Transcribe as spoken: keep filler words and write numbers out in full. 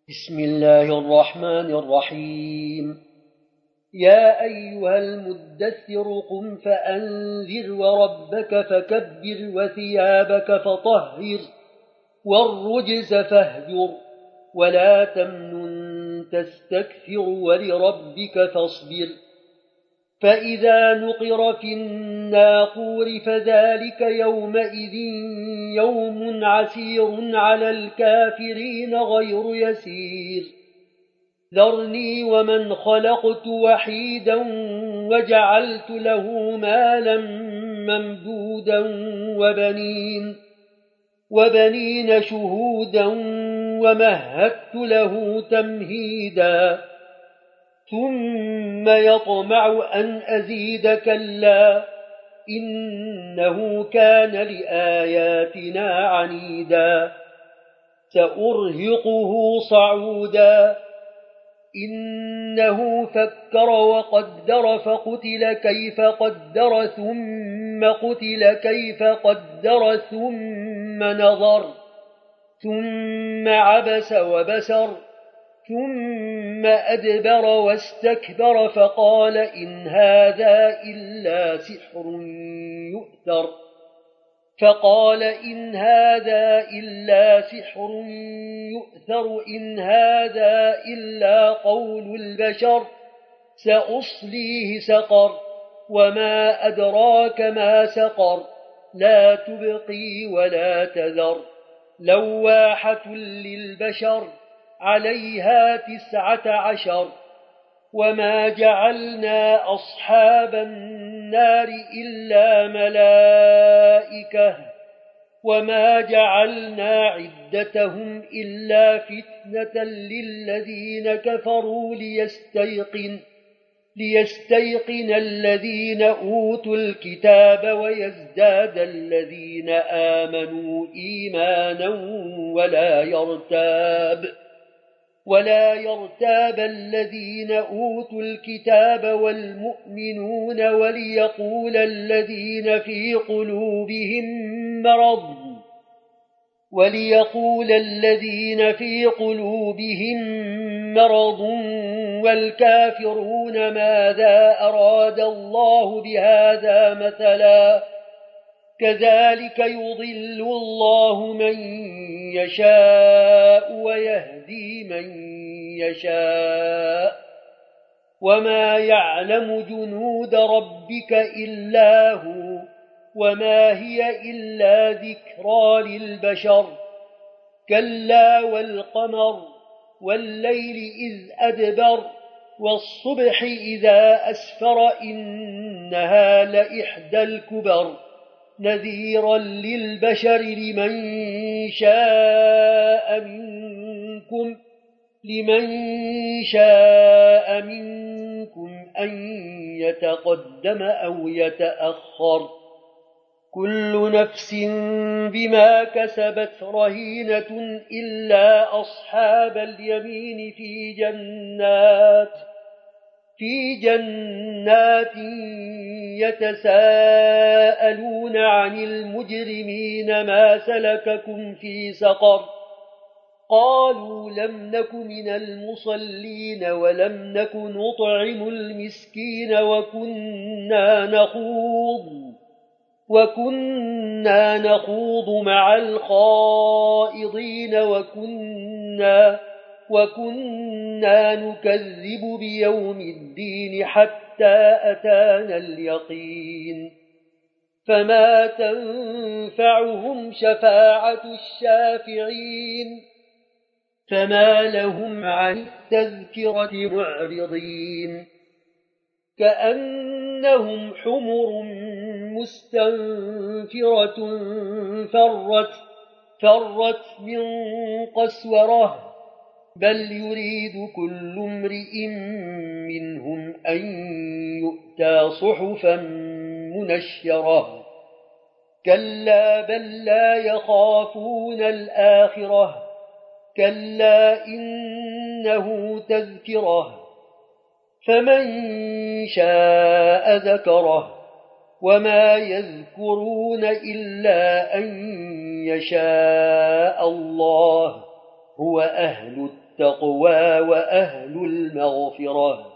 بسم الله الرحمن الرحيم. يا أيها المدثر قم فأنذر وربك فكبر وثيابك فطهر والرجز فاهجر ولا تمنن تستكثر ولربك فاصبر. فإذا نقر في الناقور فذلك يومئذ يوم عسير على الكافرين غير يسير. ذرني ومن خلقت وحيدا وجعلت له مالا ممدودا وبنين وبنين شهودا ومهدت له تمهيدا ثم يطمع أن أزيد كلا إنه كان لآياتنا عنيدا سأرهقه صعودا إنه فكر وقدر فقتل كيف قدر ثم قتل كيف قدر ثم نظر ثم عبس وبسر ثم أدبر واستكبر فقال إن هذا إلا سحر يؤثر فقال إن هذا إلا سحر يؤثر إن هذا إلا قول البشر سأصليه سقر وما أدراك ما سقر لا تبقي ولا تذر لواحة للبشر عليها تسعة عشر. وما جعلنا أصحاب النار إلا ملائكة وما جعلنا عدتهم إلا فتنة للذين كفروا ليستيقن ليستيقن الذين أوتوا الكتاب ويزداد الذين آمنوا إيمانا ولا يرتاب ولا يرتاب الذين أوتوا الكتاب والمؤمنون وليقول الذين في قلوبهم مرض وليقول الذين في قلوبهم مرض والكافرون ماذا أراد الله بهذا مثلا كذلك يضل الله من يشاء ويهدي من يشاء وما يعلم جنود ربك إلا هو وما هي إلا ذكرى للبشر. كلا والقمر والليل إذ أدبر والصبح إذا أسفر إنها لإحدى الكبر نذيرا للبشر لمن شاء منكم لمن شاء منكم أن يتقدم أو يتأخر كل نفس بما كسبت رهينة إلا أصحاب اليمين في جنات في جنات يتساءلون عن المجرمين ما سلككم في سقر قالوا لم نك من المصلين ولم نك نطعم المسكين وكنا نخوض وكنا نخوض مع الخائضين وكنا وكنا نكذب بيوم الدين حتى أتانا اليقين فما تنفعهم شفاعة الشافعين فما لهم عن التذكرة معرضين كأنهم حمر مستنفرة فرت فرت من قسورة بل يريد كل امرئ منهم أن يؤتى صحفا منشرة كلا بل لا يخافون الآخرة كلا إنه تذكرة فمن شاء ذكره وما يذكرون إلا أن يشاء الله هو أهل التقوى وأهل المغفرة.